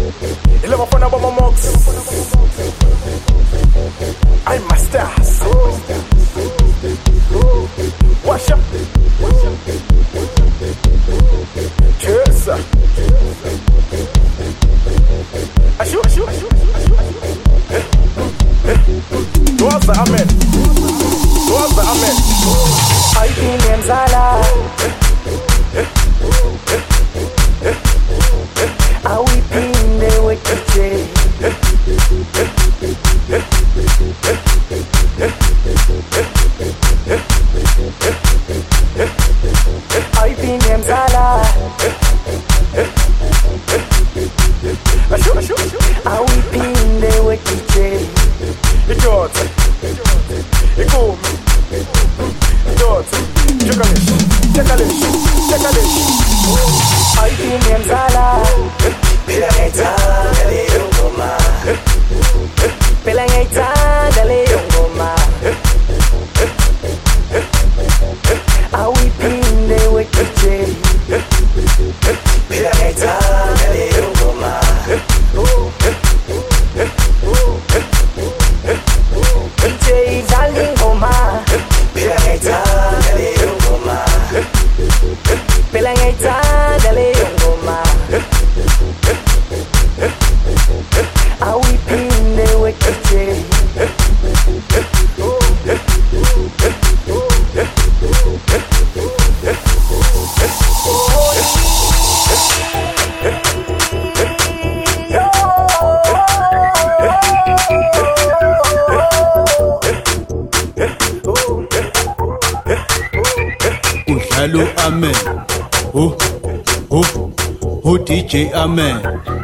Ile mafana baba mox. I'm masters. Wash up. Cheers. Ashu. Doaza amen. Aipinde mzala awipinde wekiche aipinde mzala awipinde wekiche Idiota. Igumi. Idiota. Chekalish. Aipinde mzala Pela ngaithanda leyo ngoma Pela ngaithanda leyo ngoma awipinde wekiche Pela ngaithanda leyo ngoma DJ idlala ingoma Pela ngaithanda leyo ngoma Pela ngaithanda leyo ngoma awipinde wekiche Udlalo amen. DJ amen.